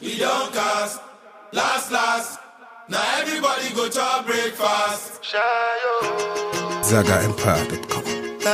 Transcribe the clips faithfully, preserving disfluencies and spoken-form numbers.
he don't cast. Last, last, now everybody go to breakfast. Zaga Empire dot com.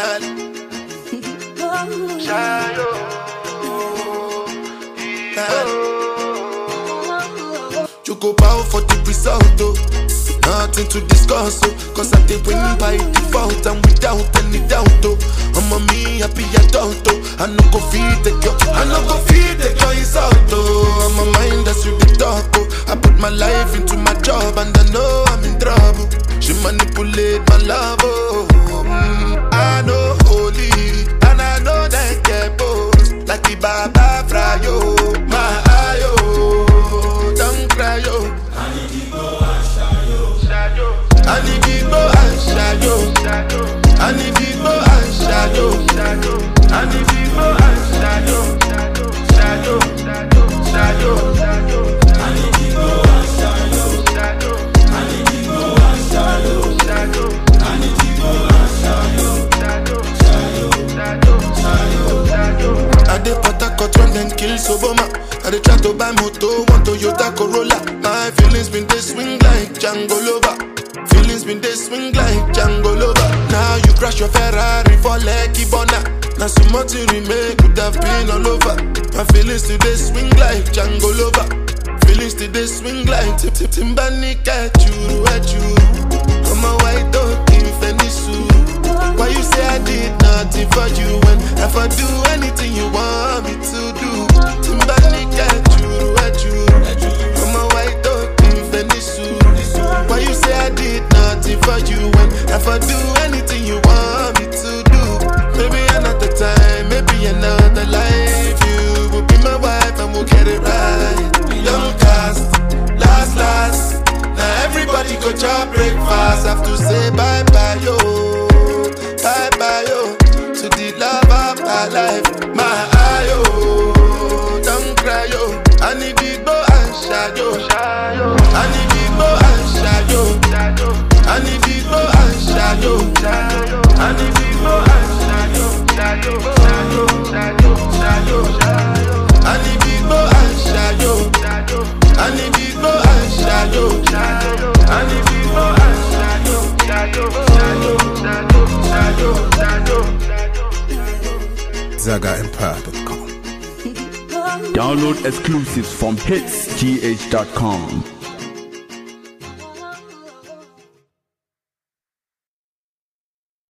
You go bow for the result, oh. Nothing to discuss, oh. Cause I did win by default and without any doubt, oh. I'm a me happy adult, oh. I no go feed the girl, I no go feed the girl insult, oh. I'm a mind that's with the talk, oh. I put my life into my job and I know I'm in trouble. She manipulate my love, oh. Mm, I know holy and I know that get both. Like the Baba Frayo, my ayo. Don't cry, yo. I need to go and shayo. I need to go and shayo. I need to go and shayo. I need to go and shayo. Shayo, shayo, shayo. I need to go and shayo. I need to go and shayo. I need to go and shayo. Shayo, shayo, shayo. I dey Port-Harcourt run then kill Soboma. I dey try to buy moto, one Toyota Corolla. My feelings been they swing like Django Lover. Feelings been they swing like Django Lover. Now you crash your Ferrari for Lucky Bona. Now so much you remake could have been all over. My feelings today swing like Django Lover. Feelings today swing like Tip Tip Timbani at you, at you. I'm a white dog in Fenisu. Why you say I did nothing for you when if I do anything you want me to do? Timbani at you, at you. I'm a white dog in Fenisu. Why you say I did nothing for you when if I do anything you want me to do? Maybe another time, maybe another life. You will be my wife and we'll get it right. Young cast, last, last. Now everybody go chop breakfast. Have to say bye bye yo, bye bye yo, to the love of my life. My ayo, don't cry yo. I need to go and shayo. I need to go and shayo. I need to go and shayo. I need to go and shayo. Shayo, shayo, shayo, shayo. I need to go and shayo. I need to go and shayo. I need to go and shayo. Shayo, shayo, shayo, shayo, shayo. Zaga Empire dot com. Download exclusives from hits g h dot com.